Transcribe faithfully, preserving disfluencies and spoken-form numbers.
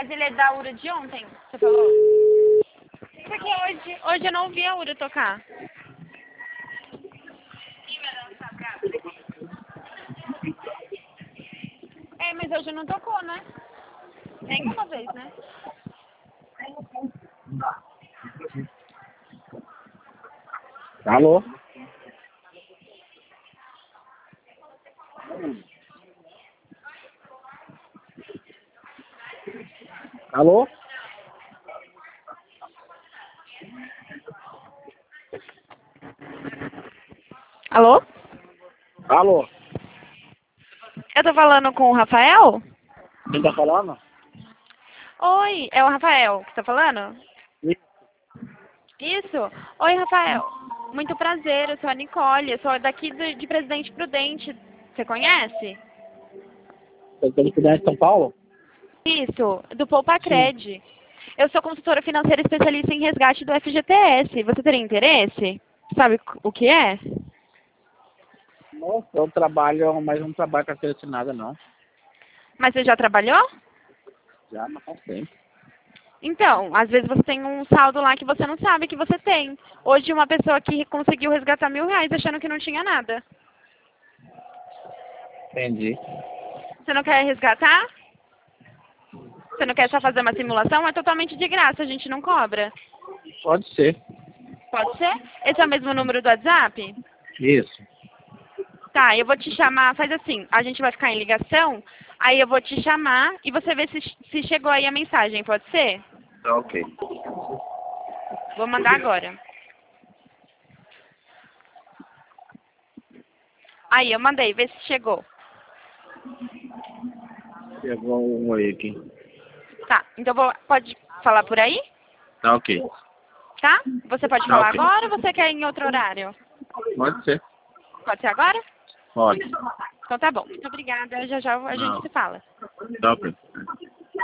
Mas ele é da Ura de ontem, você falou? Porque hoje, hoje eu não vi a Ura tocar. É, mas hoje não tocou, né? Nenhuma vez, né? Alô? Alô? Alô? Alô? Eu tô falando com o Rafael? Quem tá falando? Oi, é o Rafael que tá falando? Sim. Isso. Oi, Rafael. Muito prazer, eu sou a Nicole, eu sou daqui de, de Presidente Prudente. Você conhece? Eu tô de São Paulo? Isso, do Poupa Sim. Cred. Eu sou consultora financeira especialista em resgate do F G T S. Você teria interesse? Sabe o que é? Nossa, eu trabalho, mas não trabalho com carteira assinada, não. Mas você já trabalhou? Já, mas faz tempo. Então, às vezes você tem um saldo lá que você não sabe que você tem. Hoje uma pessoa que conseguiu resgatar mil reais achando que não tinha nada. Entendi. Você não quer resgatar? Você não quer só fazer uma simulação? É totalmente de graça, a gente não cobra. Pode ser. Pode ser? Esse é o mesmo número do WhatsApp? Isso. Tá, eu vou te chamar, faz assim, a gente vai ficar em ligação, aí eu vou te chamar e você vê se, se chegou aí a mensagem, pode ser? Tá ok. Vou mandar agora. Aí, eu mandei, vê se chegou. Chegou um oi aqui. Tá, então vou, pode falar por aí? Tá ok. Tá? Você pode Tá falar ok. agora ou você quer em outro horário? Pode ser. Pode ser agora? Pode. Então tá bom. Muito obrigada, já já a gente Não. se fala. Tá ok.